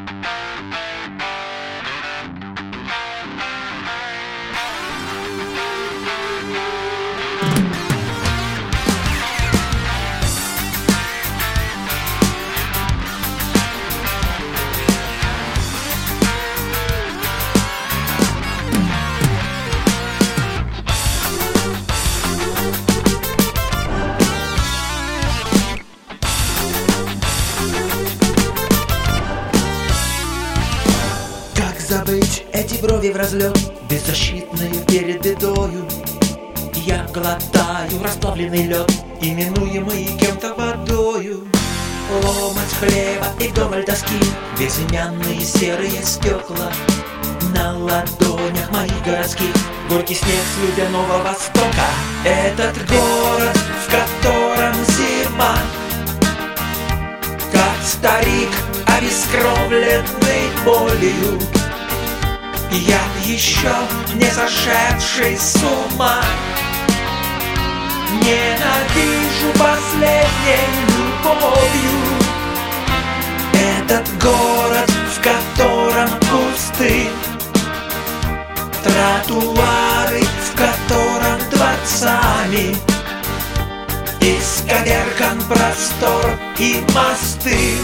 Забыть эти брови в разлет, беззащитные перед бедою. Я глотаю расплавленный лед, именуемый кем-то водою. Ломоть хлеба и вдоволь тоски, безымянные серые стекла. На ладонях моих городских горький снег с ледяного востока. Этот город, в котором зима, как старик, обескровленный болью. Я еще не сошедший с ума, ненавижу последней любовью этот город, в котором кусты, тротуары, в котором дворцами исковеркан простор и мосты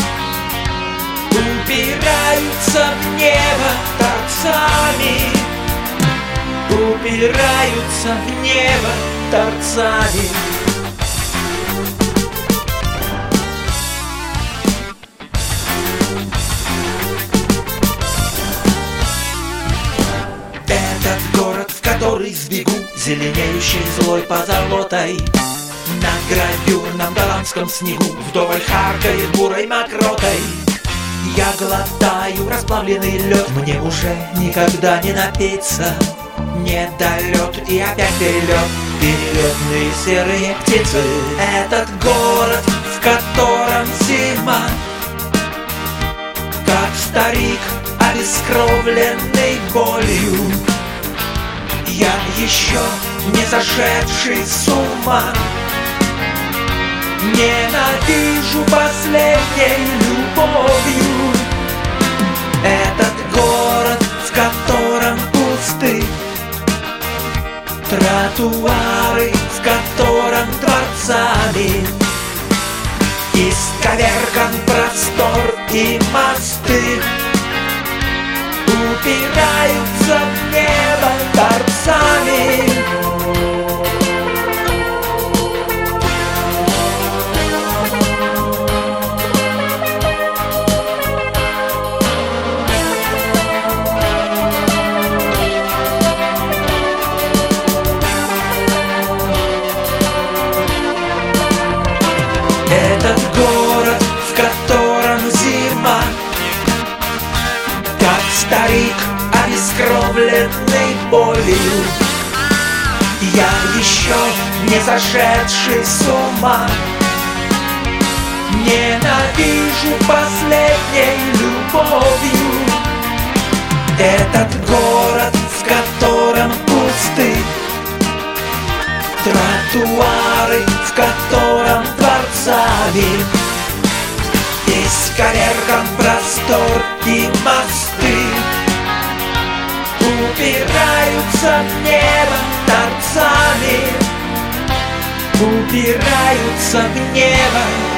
упираются в небо торцами, упираются в небо торцами. Этот город, в который сбегу, зеленеющий злой позолотой, на гравюрном голландском снегу вдоволь харкает бурой мокротой. Я глотаю расплавленный лед, мне уже никогда не напиться. Недолет и опять перелет, перелетные серые птицы. Этот город, в котором зима, как старик, обескровленный болью. Я еще не сошедший с ума, ненавижу последней любовью этот город, в котором пусты тротуары, в котором дворцами исковеркан простор и мосты упираются в небо торцами. Этот город, в котором зима, как старик, обескровленный болью. Я еще не сошедший с ума, ненавижу последней любовью этот город, в котором пусты тротуары, в котором дворцами исковеркан простор и мосты упираются в небо торцами, упираются в небо